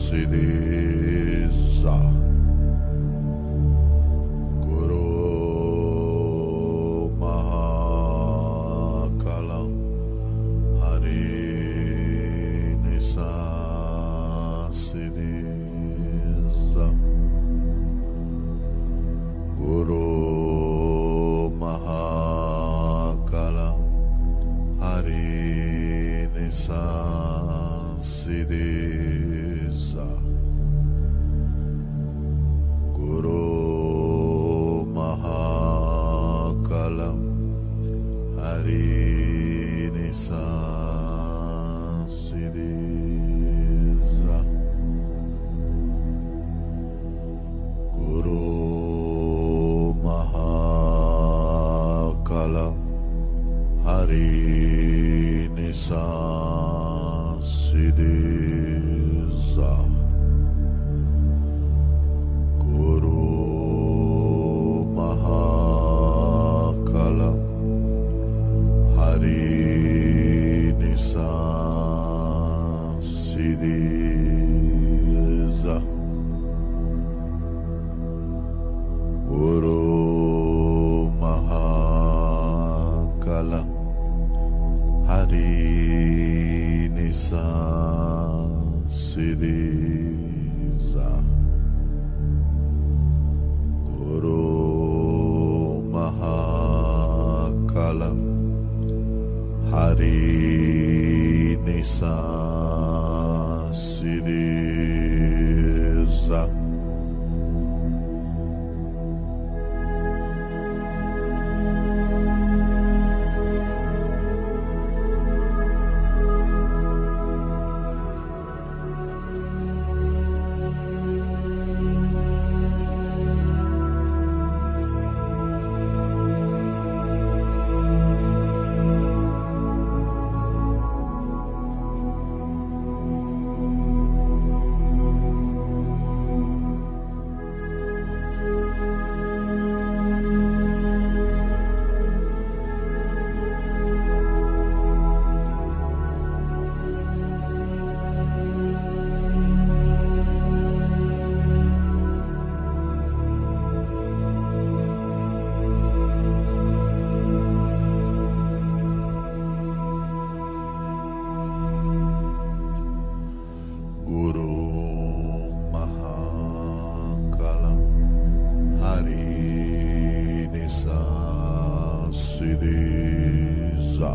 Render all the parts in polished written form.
Siddhisa Guru Mahakalam Hari Nisa Siddhisa Guru Mahakalam Hari Nisa Siddhisa Guru Mahakalam Hari Nisa Siddhisa Guru Mahakalam Hari Nisa Siddhisa Guru Mahakalam Hari Nisa Siddhisa Guru Mahakalam Hari Nisa Siddhisa Guru Mahakalam Hari Nisa Siddhisa Guru Mahakalam Hari Nisa Siddhisa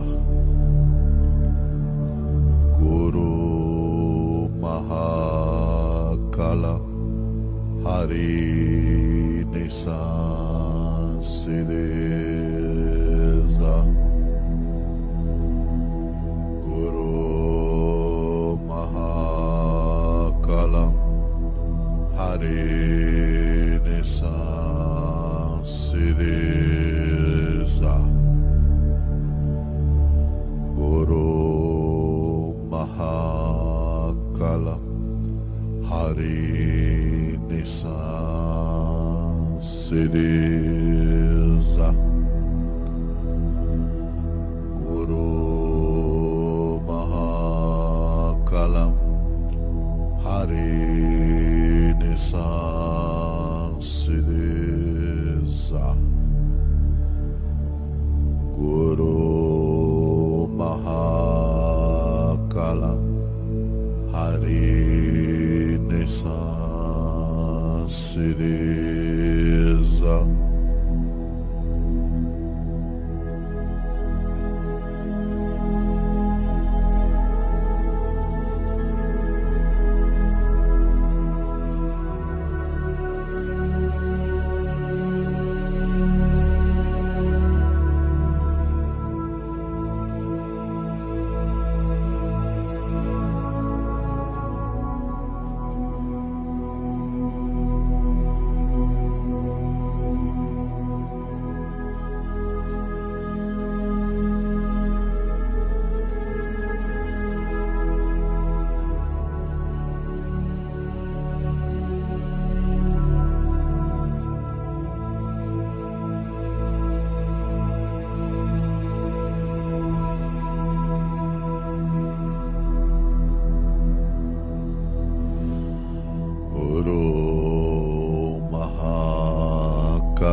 Guru Mahakalam Hari Nisa Siddhisa Guru Mahakalam Hari Nisa Siddhisa Guru Mahakalam Hari Nisa Siddhisa Guru Mahakalam Hari Nisa Siddhisa Guru Mahakalam Hari Nisa Siddhisa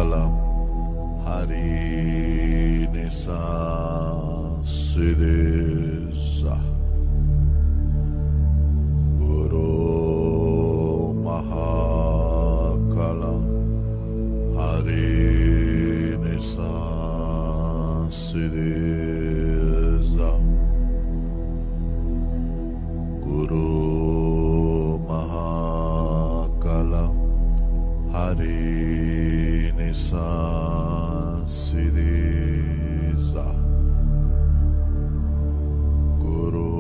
Kalam Hari Nisa Siddhisa Guru Mahakala Hari Nisa Siddhisa Guru Mahakala Hari Nisa Siddhisa Guru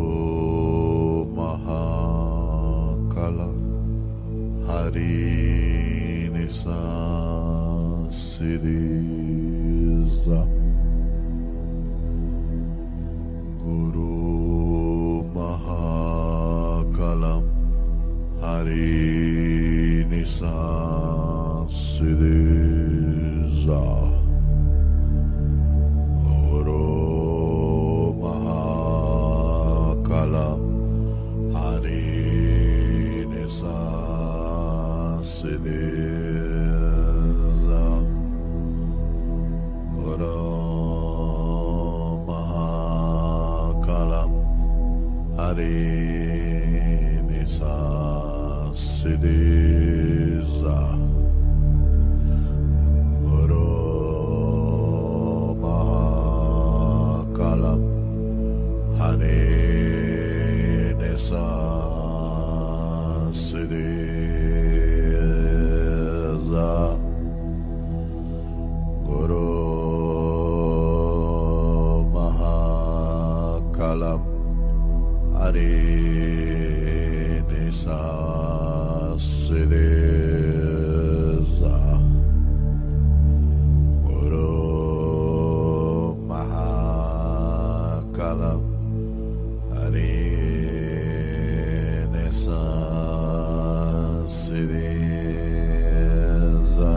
Mahakala Hari Nisa Siddhisa Guru Mahakala Hari Nisa Siddhisa Guru Mahakala Hari Nisa Siddhisa Guru Mahakala Hari Nisa Siddhisa Guru Mahakala Hari Nisa Siddhisa Guru Mahakala Hari Nisa Siddhisa Guru Mahakala Hari Nisa Siddhisa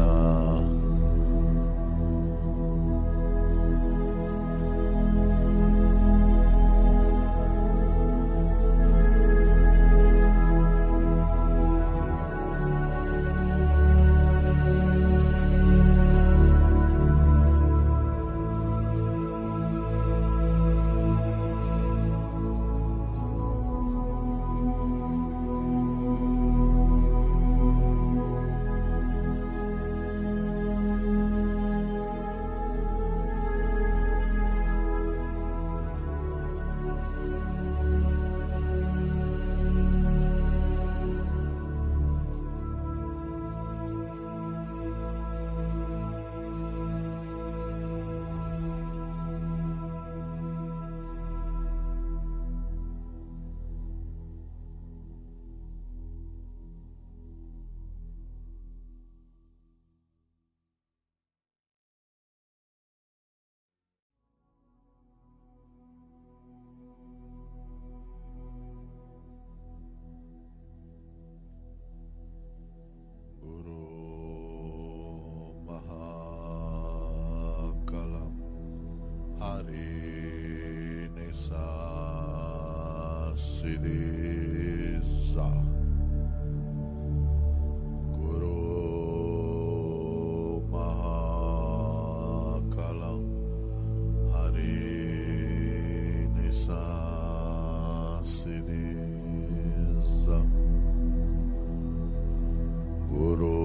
Hari Nisa Siddhisa Guru Mahakala Hari Nisa Siddhisa Guru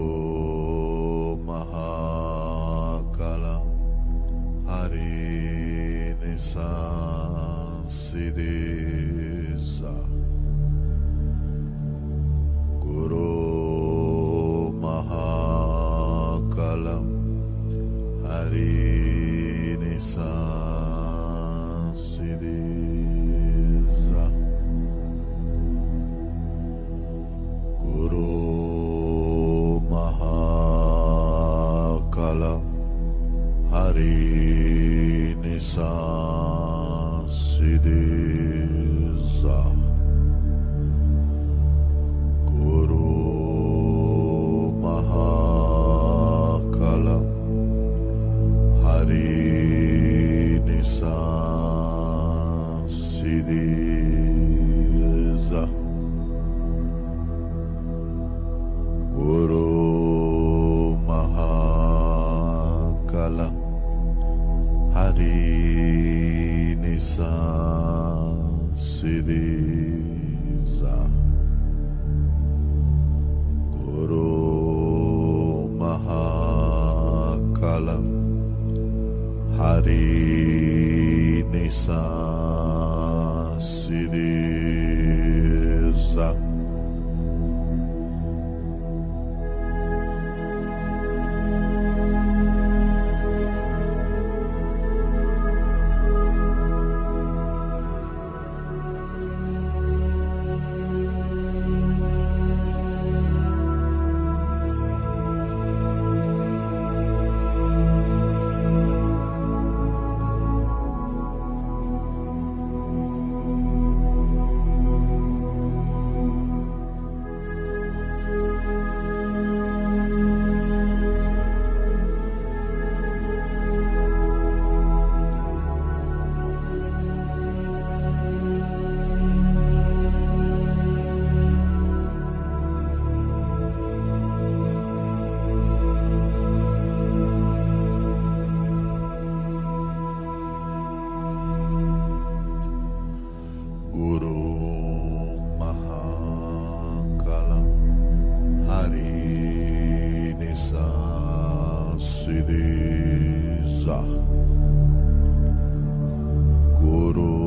Mahakala Hari Nisa Siddhisa Guru Mahakala Hari Nisa Siddhisa Guru Mahakala Hari Nisa Siddhisa Guru Mahakala Hari Nisa Siddhisa Guru Mahakala Hari Nisa Siddhiza Guru Mahakalam Hari Nisa Siddhiza Guru Mahakalam Hari Nisa Siddhiza Guru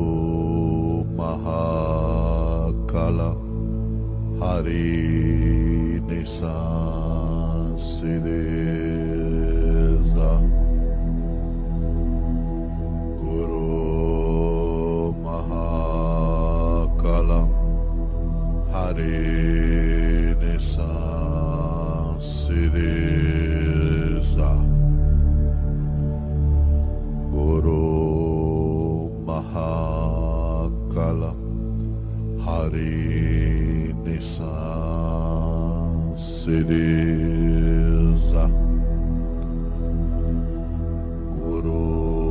Mahakalam Hari Nisa Siddhiza Guru Mahakalam Hari Nisa Siddhiza Guru Mahakalam Hari Nisa Siddhiza Guru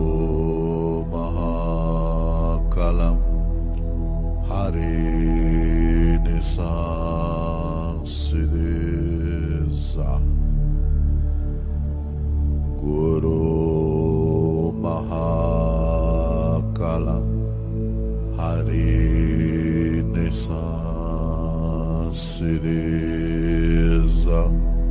Mahakalam Hari Nisa Siddhiza Guru Mahakalam Hari Nisa Siddhiza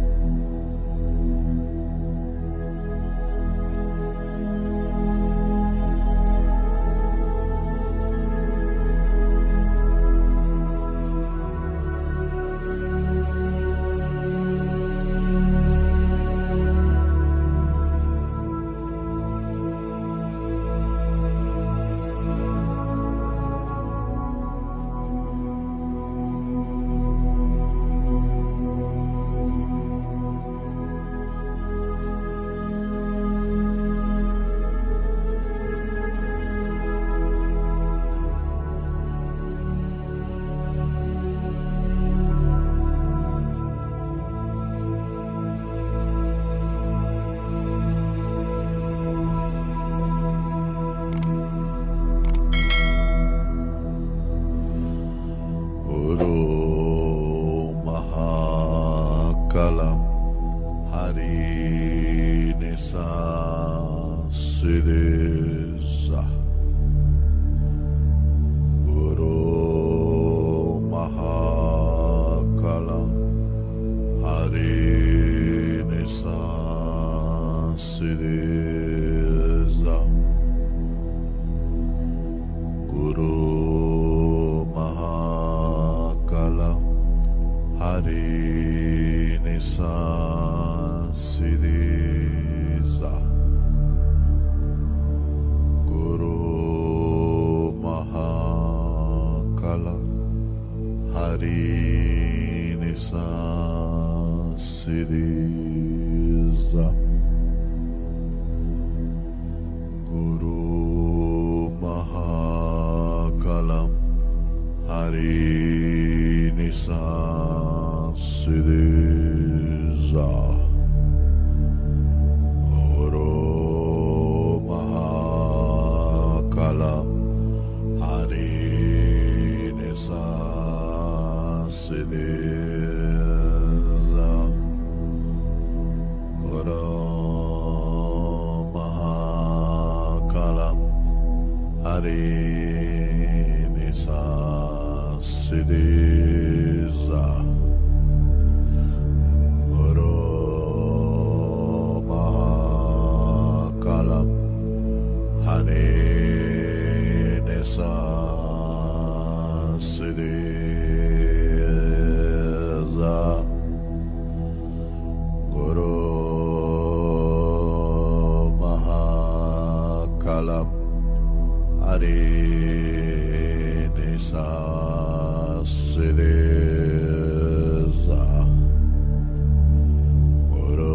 Guru Mahakalam Hari Nisa Siddhiza Guru Mahakalam Hari Nisa Siddhiza Guru Mahakalam Hari Nisa Siddhiza Guru Mahakalam Hari Nisa Siddhiza Guru Mahakalam Hari Nisa Siddhiza Guru Mahakalam Hari Nisa Siddhiza Guru Mahakalam Hare Nisa Siddhiza Guru Mahakalam Hare Nisa Siddhiza Guru Mahakalam Hare Nisa Siddhiza Guru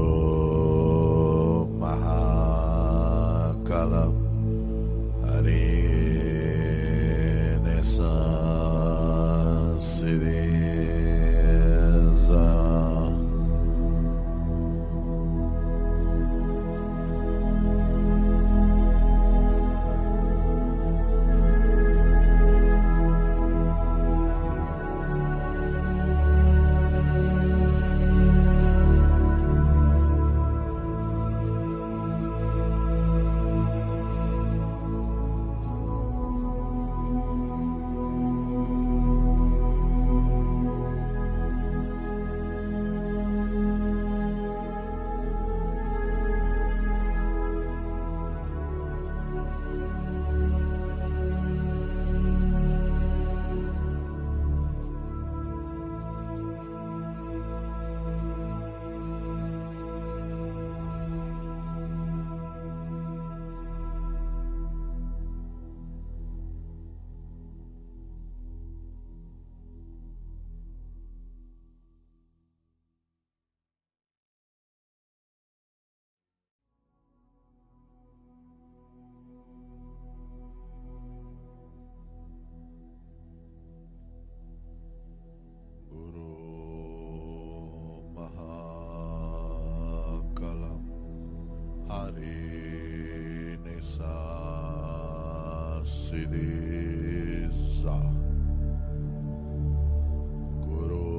Mahakalam Hare Nisa Siddhiza Mahakalam Hare Nisa Siddhiza Guru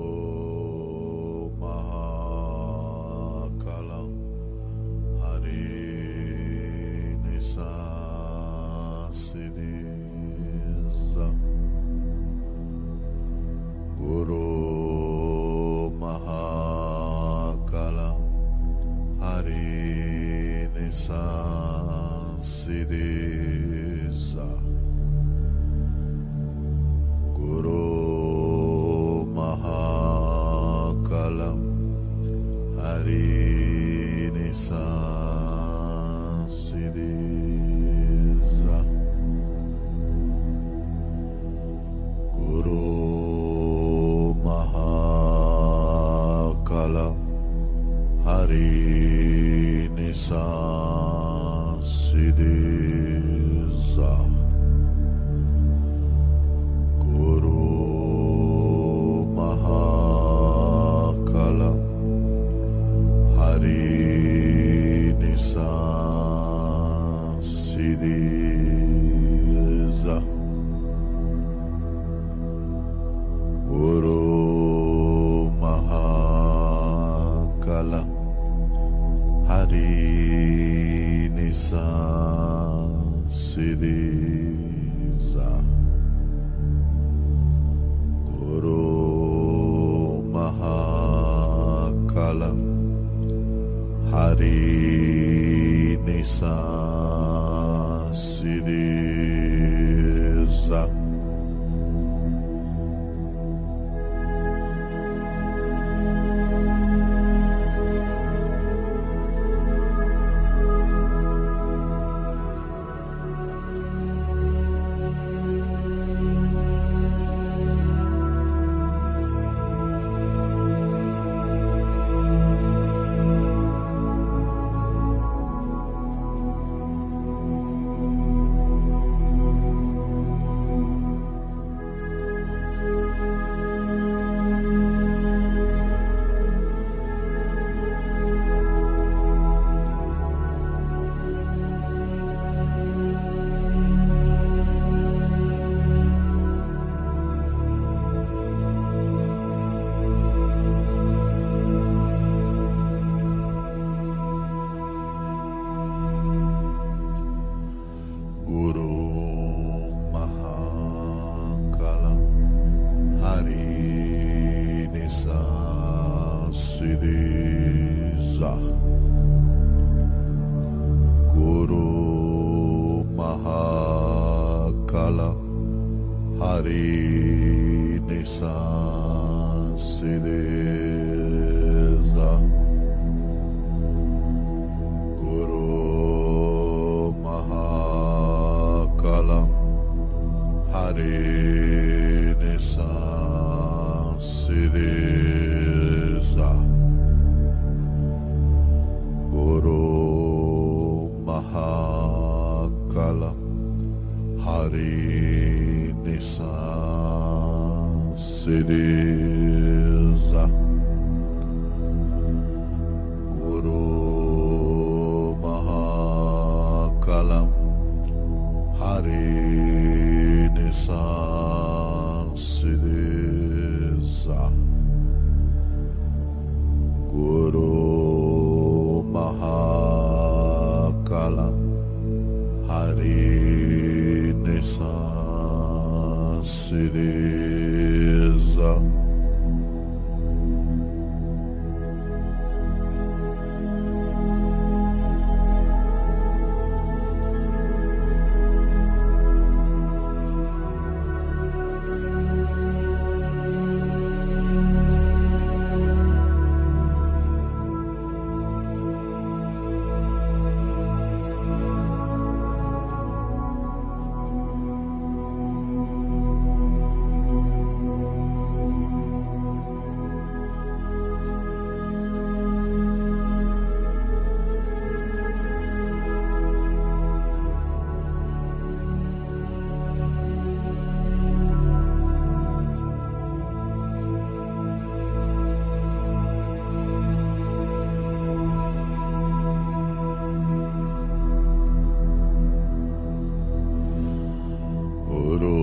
Mahakalam Hare Nisa Siddhiza Guru Mahakalam Hare Nisa Siddhiza Guru Mahakalam Hare Nisa Siddhiza Guru Mahakalam Hare Nisa Siddhiza Guru Mahakalam Hare Nisa Siddhiza Guru Mahakalam Hare Nisa Siddhiza Guru Mahakalam Hare Nisa Siddhiza Guru Guru Mahakala Hari Nisan Siddhesa Guru Mahakala Hari Nisan Siddhesa Guru Mahakala Hari Nisan Siddhesa Guru Mahakala Hari Nisan Siddhesa Guru Mahakala Hari Nisan Siddhesa Guru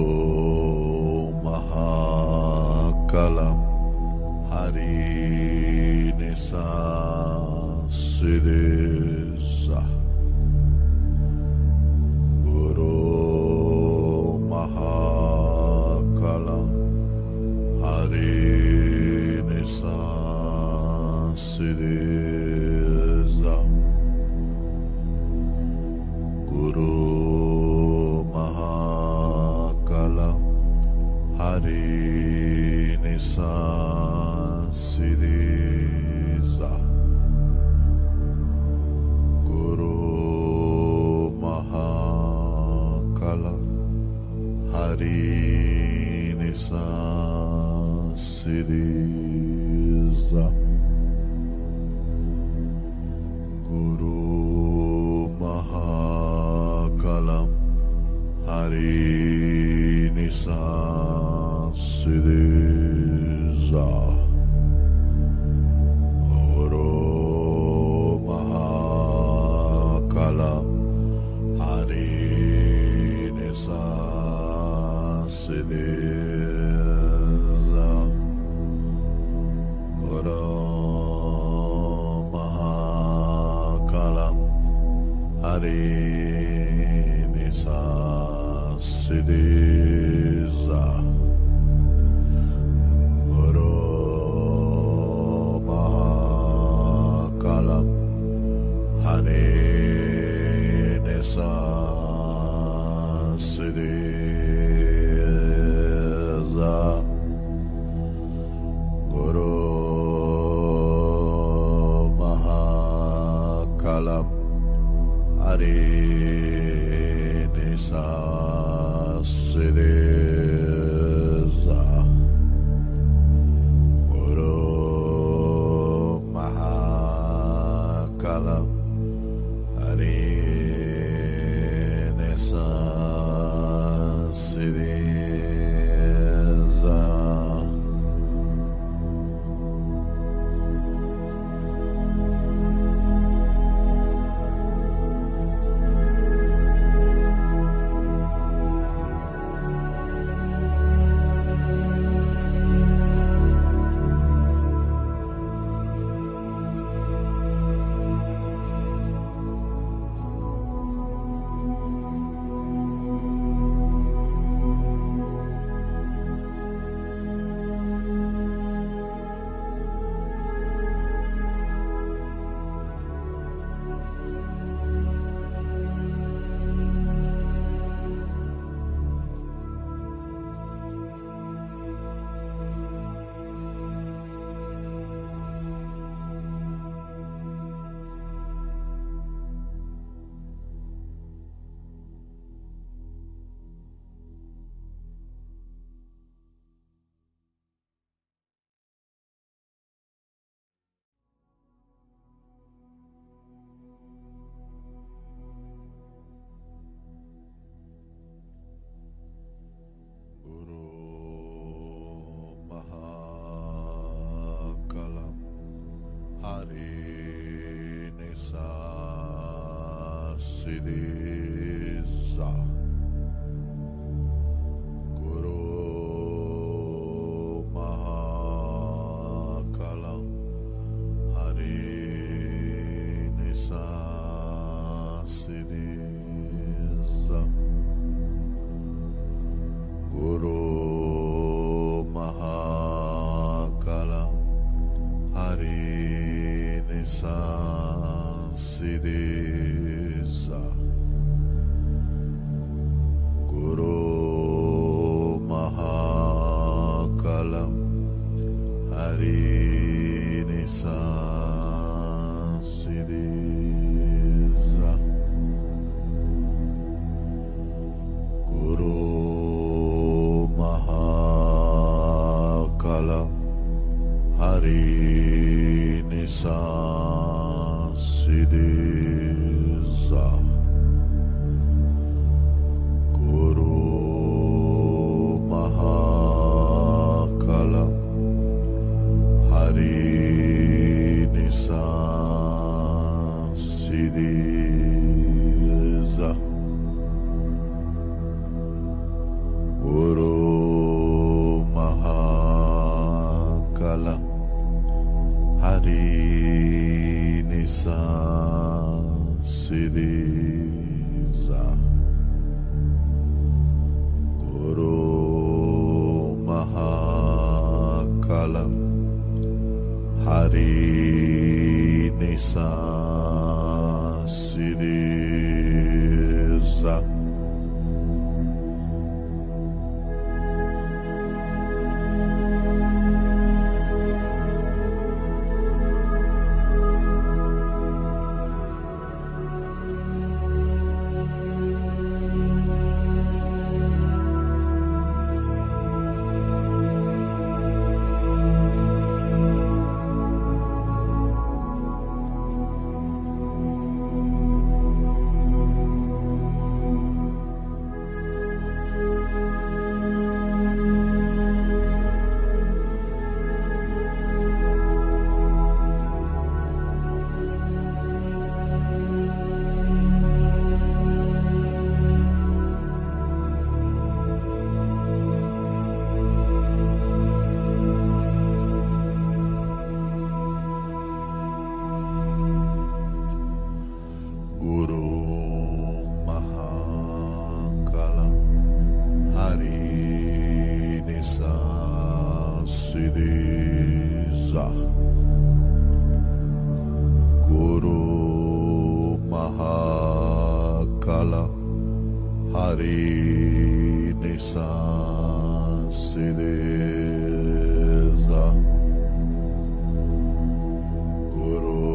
Mahakala Hari Nisan Siddhesa Guru Mahakala Hari Nisan Siddhesa Guru Mahakala Hari Nisan Siddhesa Guru Mahakala Hari Nisan Siddhesa Guru Mahakala Hari Nisan Siddhesa Guru Mahakala Hari Nisan Siddhesa Guru Mahakala Hari Nisan Siddhesa Guru Mahakala Hari Nisan Siddhesa Guru Mahakala Hari Nisan Siddhesa Guru Mahakala Hari Nisan Siddhesa Siddhisa Guru Mahakalam Hari Nisa Siddhisa Guru Mahakalam Hari Nisa Siddhisa Guru Mahakalam Hari Nisa Siddhisa Guru Mahakalam Hari Nisa Siddhisa Guru Mahakalam Hari Nisa Siddhisa Guru Mahakalam Hari Nisa Siddhisa Guru Mahakalam Hari Nisa Siddhisa Guru Mahakalam Hari Nisa Siddhisa Guru Mahakalam Hari Nisa Siddhisa Guru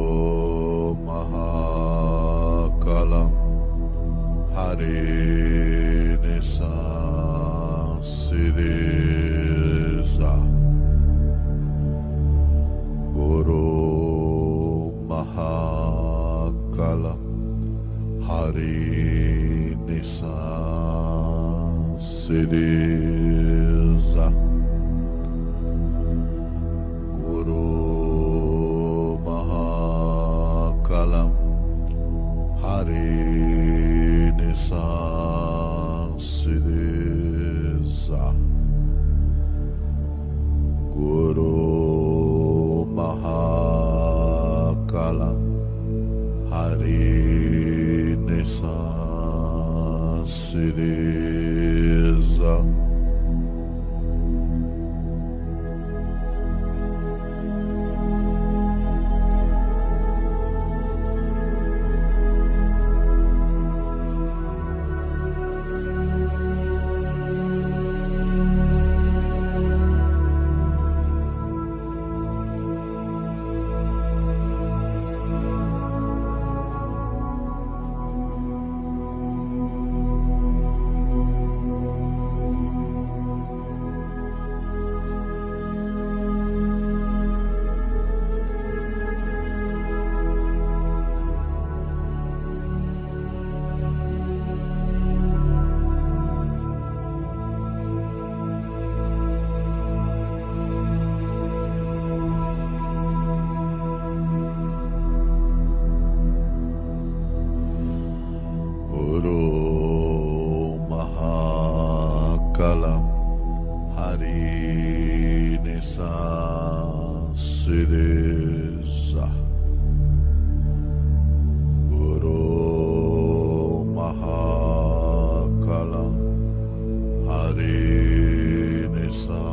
Mahakalam Hari Nisa Siddhisa Guru Mahakalam Hari Nisa Siddhisa Guru Mahakalam Hari Nisa Siddhisa Guru Mahakalam Hari Nisa Siddhisa Guru Mahakala Hari Nisa Siddhisa Guru Mahakala Hari Nisa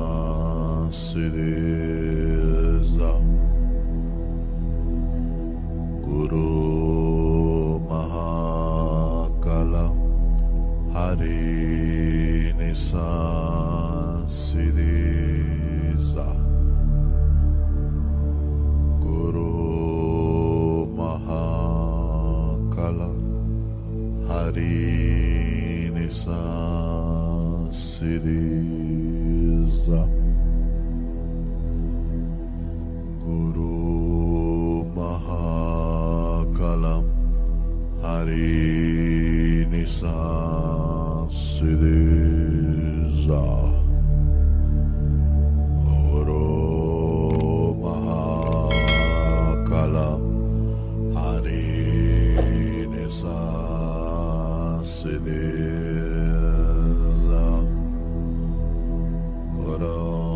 Siddhisa Guru Mahakala Hari Nisa Siddhisa Guru Mahakala Hari Nisa Siddhisa Guru Mahakala Hari Nisa Siddhisa Guru Mahakala Hari Nisa Siddhisa Guru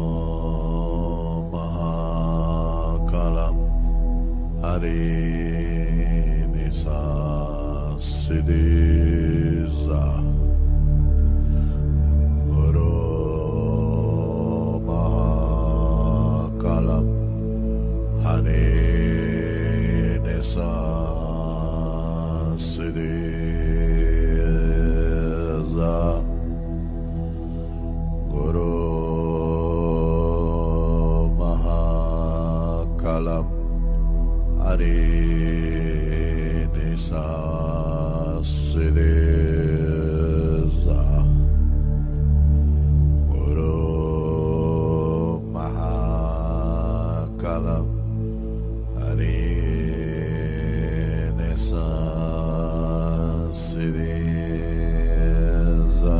Mahakala Hari Nisa Siddhisa Guru Mahakala Hari Nisa Siddhisa Guru Mahakala Hari Nisa Siddhisa Guru Mahakala Hari Nisa Siddhisa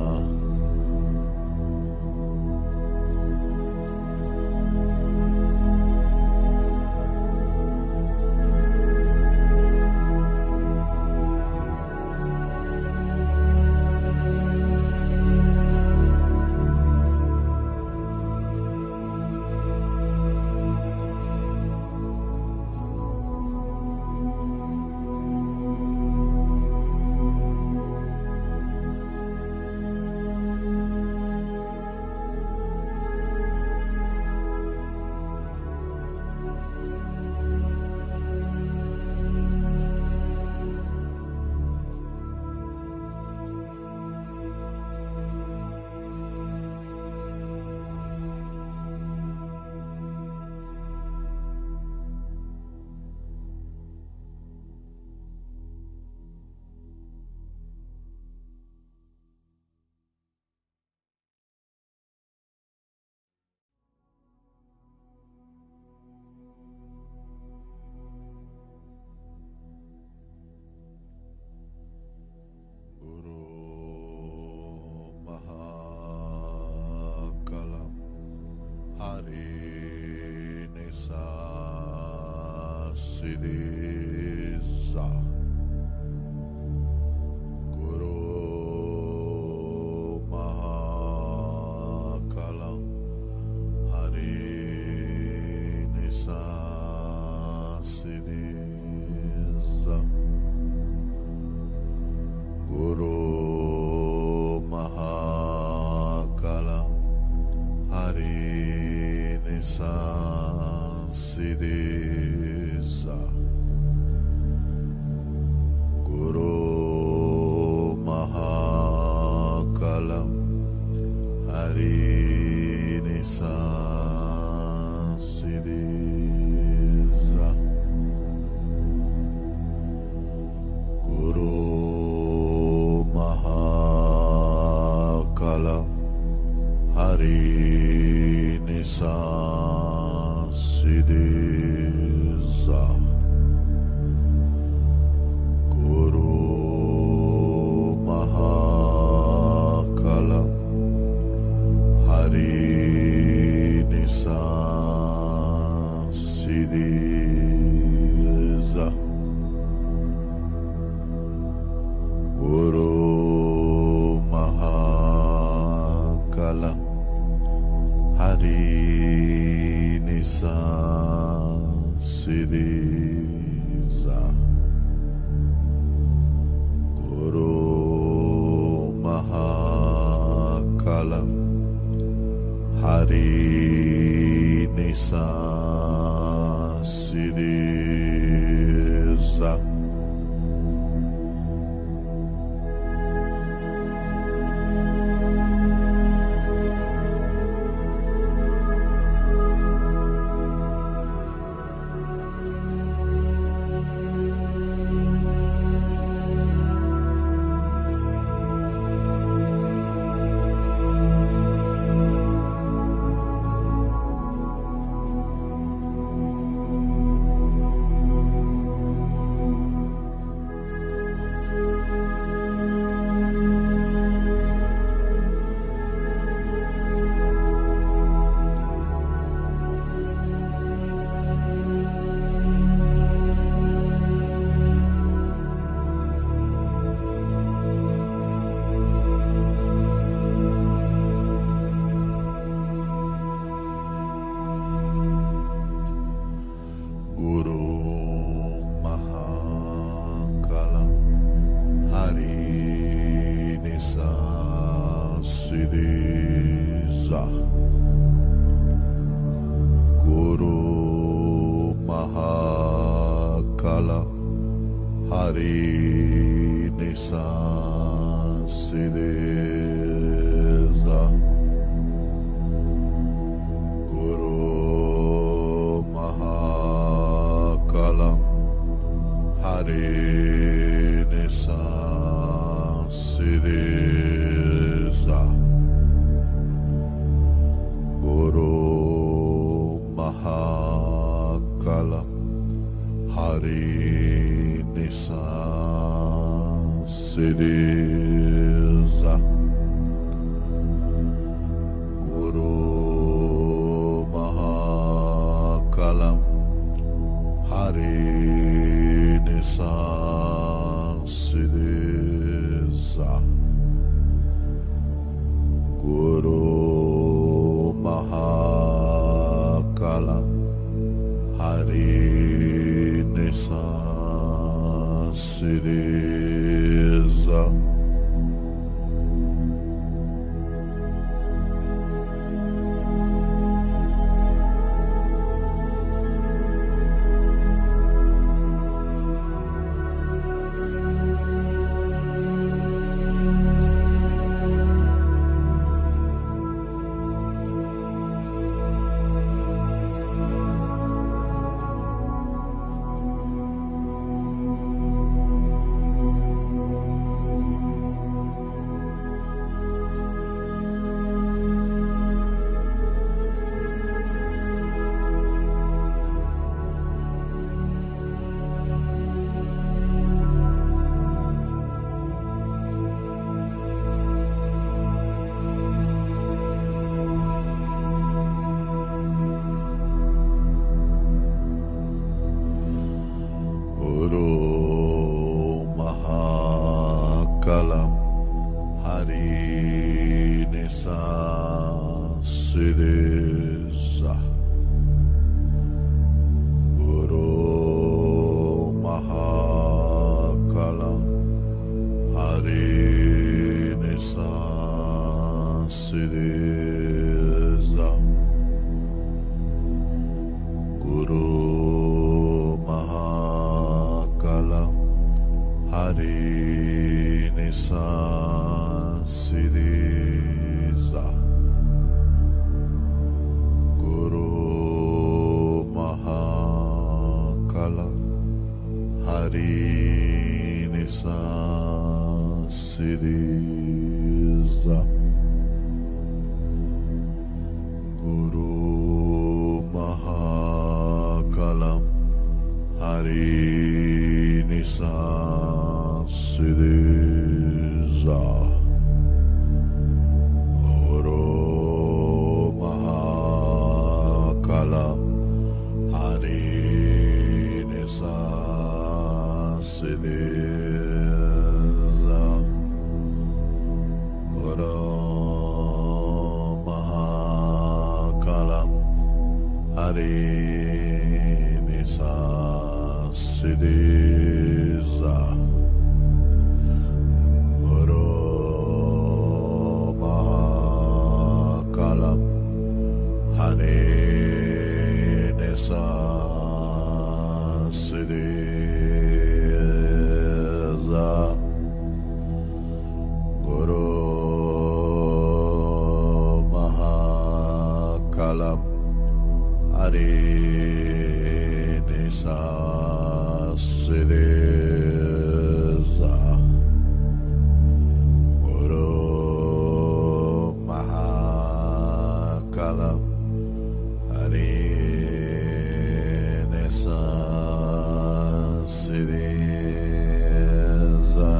Hari Nisa Siddhisa Guru Mahakala Hari Nisa Siddhisa Guru Mahakala Hari Nisa Siddhisa Guru Mahakala Hari Nisa Siddhisa Guru Mahakala Hari Nisa Siddhisa Guru Mahakala Hari Nisa Siddhisa Guru Mahakala Hari Nisa Siddhiza Guru Mahakala Hari Nisa Siddhiza Guru Mahakala Hari Nisa Siddhiza Guru Mahakala Hari Nisa Siddhiza Guru Mahakala Hari Nisa Siddhiza Guru Mahakala Hari Nisa Siddhiza Guru Mahakala Hari Nisa Siddhiza Guru Mahakala Hari Nisa Siddhiza Guru Mahakala Hari Nisa Siddhiza Guru Mahakala Hari Nisa Siddhiza Guru Mahakala Hari Nisa Siddhiza Guru Mahakala Hari Nisa Siddhiza Guru Mahakala Hari Nisa Siddhiza Guru Mahakala Hari Nisa Siddhiza Hari Nisa Siddhiza Guru Mahakalam Hari Nisa Siddhiza Guru Mahakalam Hari Nisa Siddhiza Guru Mahakalam Hari Nisa Siddhiza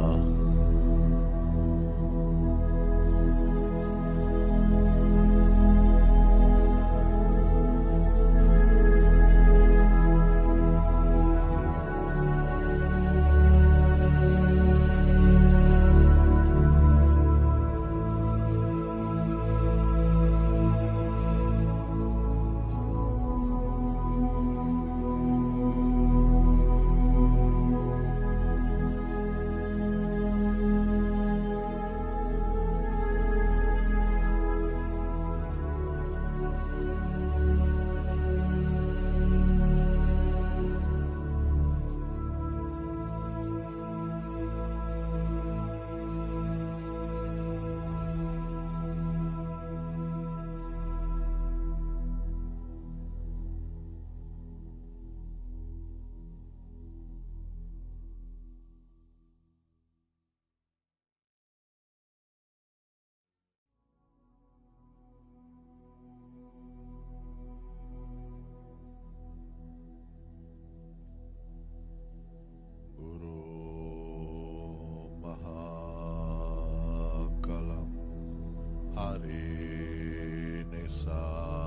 Hari Nisa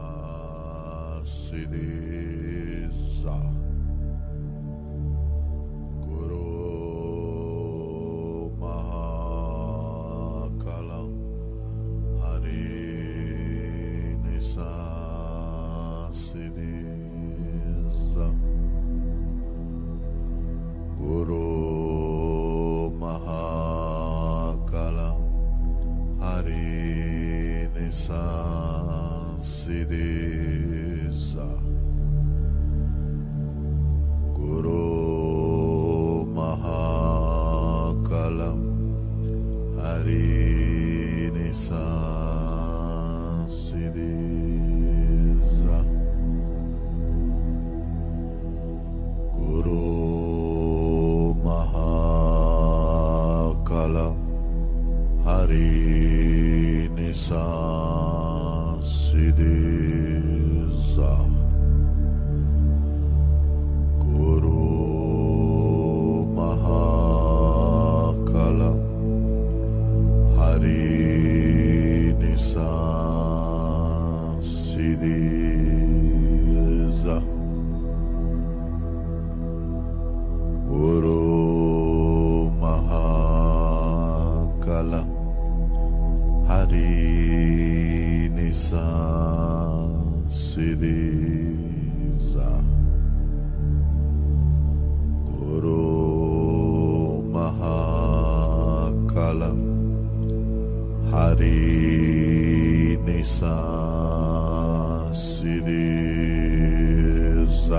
Siddhiza Guru Mahakalam Hari Nisa Siddhiza Guru Mahakalam Hari Nisa Siddhiza Guru Mahakalam Hari Nisa Siddhiza Guru Mahakalam Hari Nisa Siddhiza Guru Mahakalam Hari Nisa Siddhiza Guru Mahakalam Hari Nisa Siddhiza Guru Mahakalam Hari Nisa Siddhiza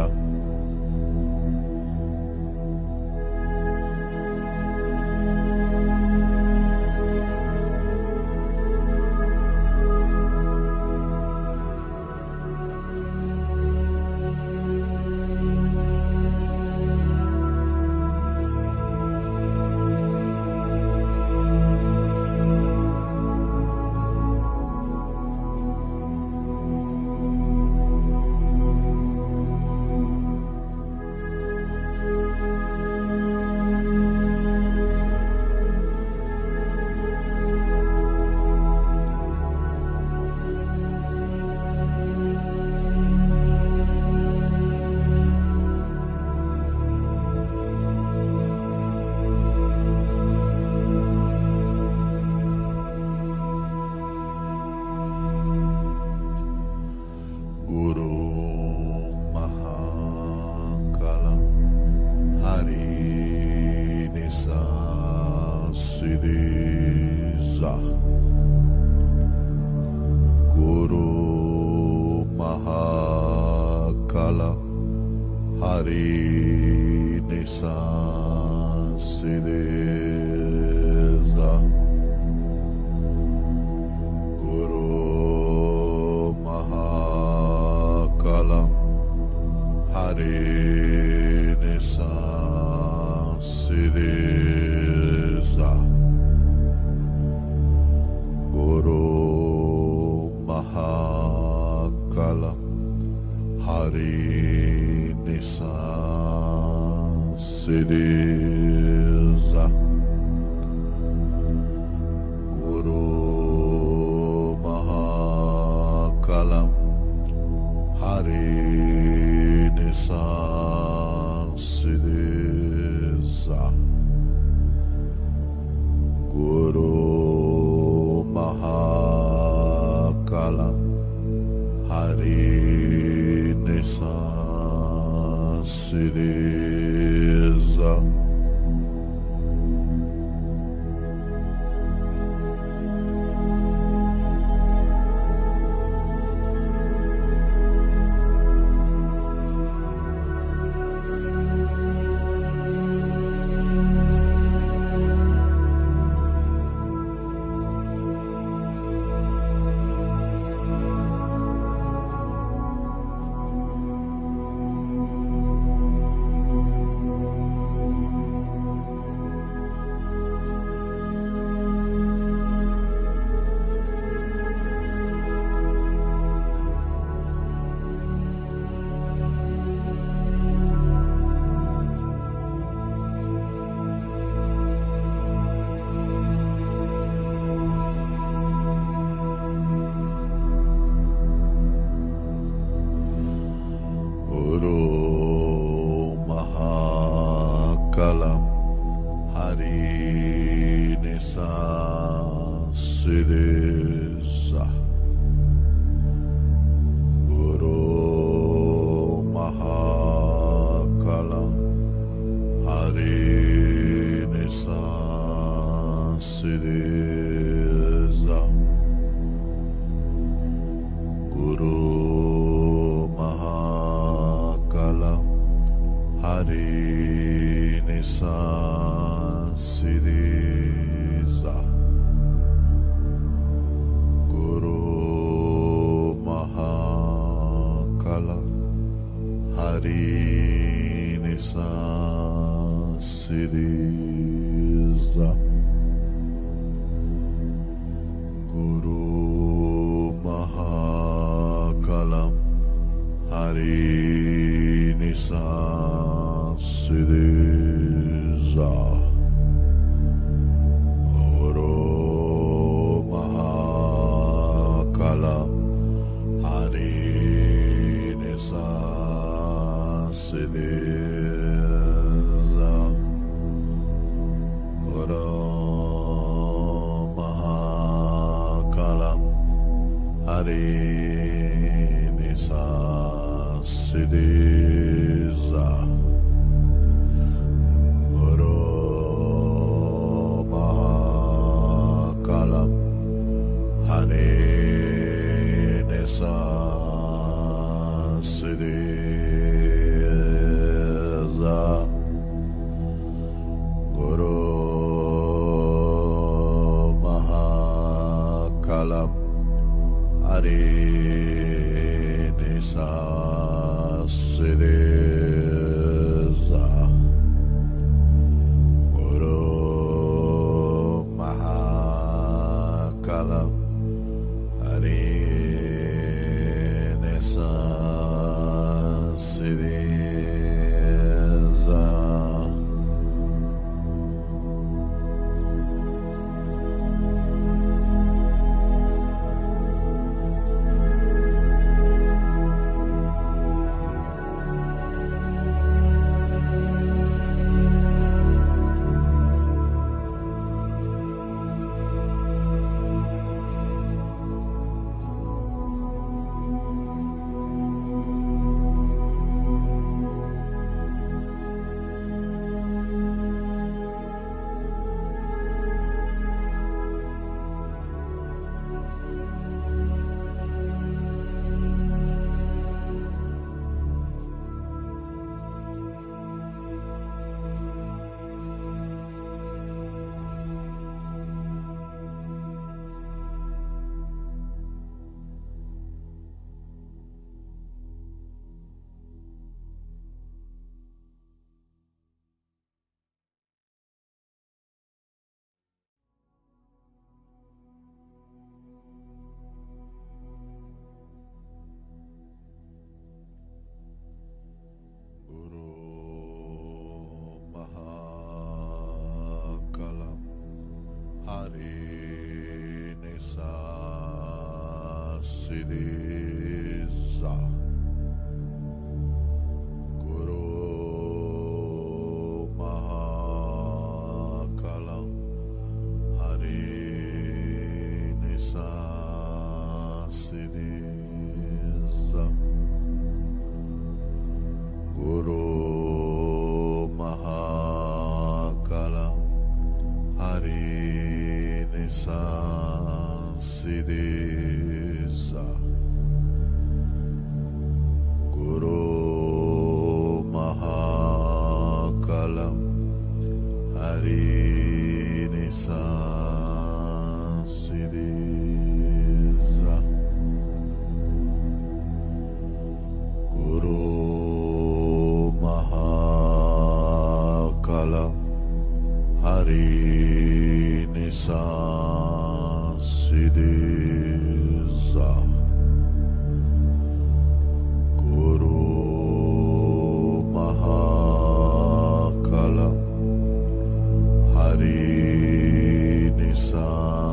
Siddhiza Guru Mahakala Hari Nisa Siddhiza Guru Mahakala Hari Nisa Siddhiza Guru Mahakala Hari Nisa Siddhiza Guru Mahakala Hari Nisa Siddhiza Guru Mahakala Hari Nisa Siddhiza Guru Mahakala Hari Nisa Siddhiza Guru Mahakala Hari Nisa Siddhiza Guru Mahakala Hari Nisa Siddhiza Guru Mahakala Hari Nisa Siddhiza Guru Mahakala Hari Nisa Siddhiza Guru Mahakala Hari Nisa Siddhiza Guru Mahakala Hari Nisa Siddhiza Guru Mahakala Hari Nisa Siddhiza Guru Mahakala Hari Nisa Siddhiza Guru Mahakala Hari Nisa Siddhiza Siddhiza Guru Mahakalam Hari Nisa Siddhiza Guru Mahakalam Hari Nisa Siddhiza Guru Mahakalam Hari Nisa Siddhiza Guru Mahakalam Hari Nisa Siddhiza Guru Mahakalam Hari Nisa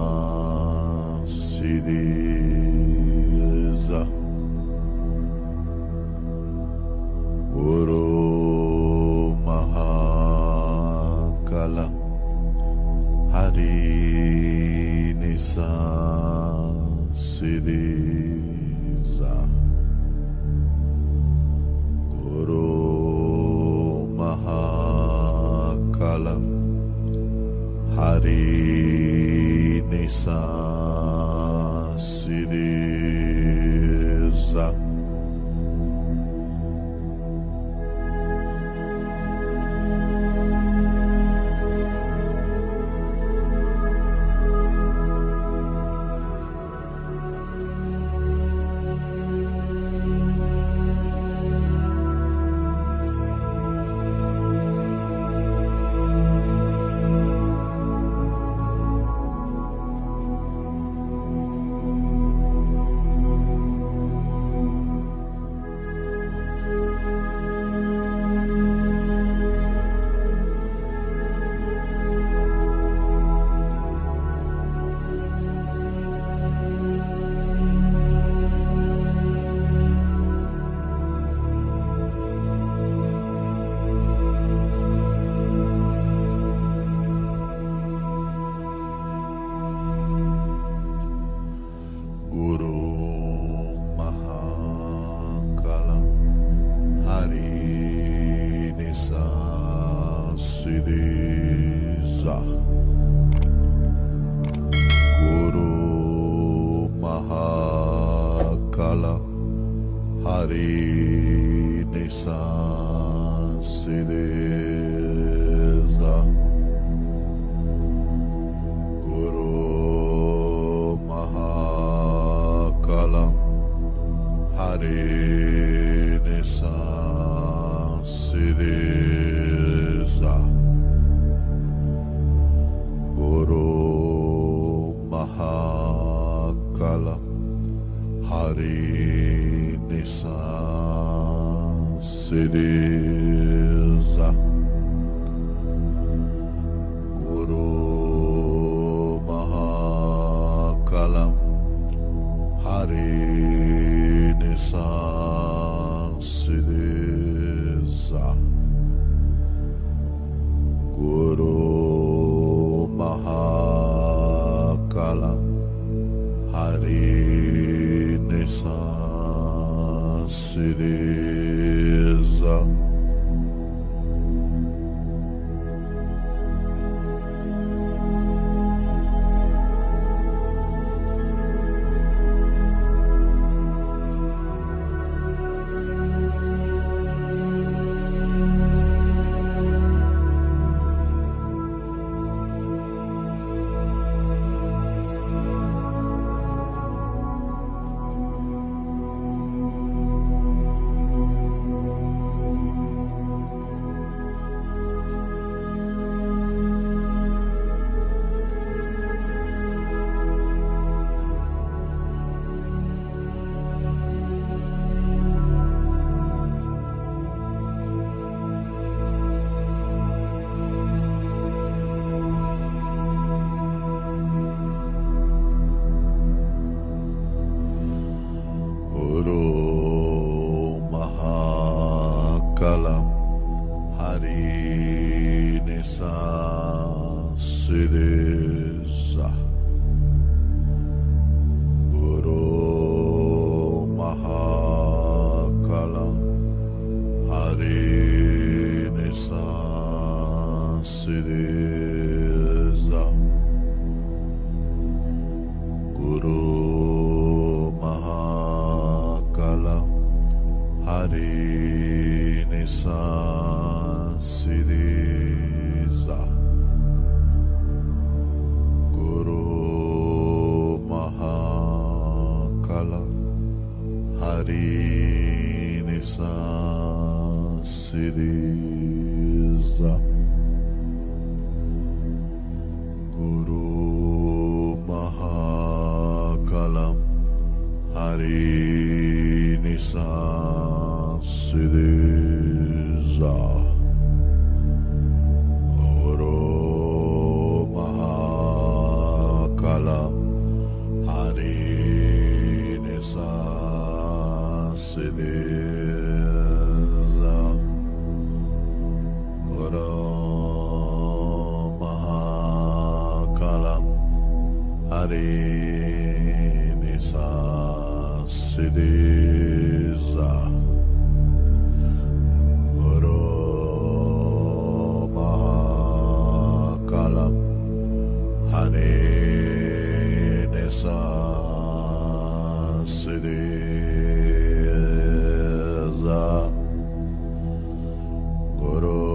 Siddhiza Guru Mahakalam Hari Nisa Siddhiza Guru Mahakalam Hari Nisa Siddhiza Guru Mahakalam Hari Nisa Siddhiza Guru Mahakalam Hari Nisa Siddhiza Guru Mahakalam Hari Nisa Siddhiza Guru Mahakalam Hari Nisa Siddhiza Guru Mahakalam Hari Nisa Siddhiza Guru Mahakalam Hari Nisa Siddhiza Kalam Hari Nisa Siddhisa Guru Mahakalam Hari Nisa Siddhisa Guru Mahakalam Hari Nisa Siddhisa Guru Mahakalam Hari Nisa Siddhisa Guru Mahakalam Hari Nisa Siddhisa Guru Mahakalam Hari Nisa Siddhisa Guru Mahakalam Hari Nisa Siddhisa Guru Mahakalam Hari Nisa Siddhisa Guru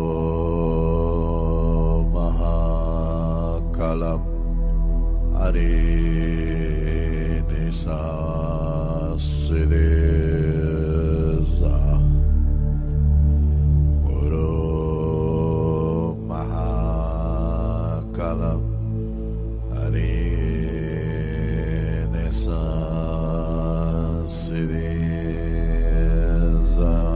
Mahakalam Hari Nisa Siddhisa Guru Mahakalam Hari Nisa Siddhisa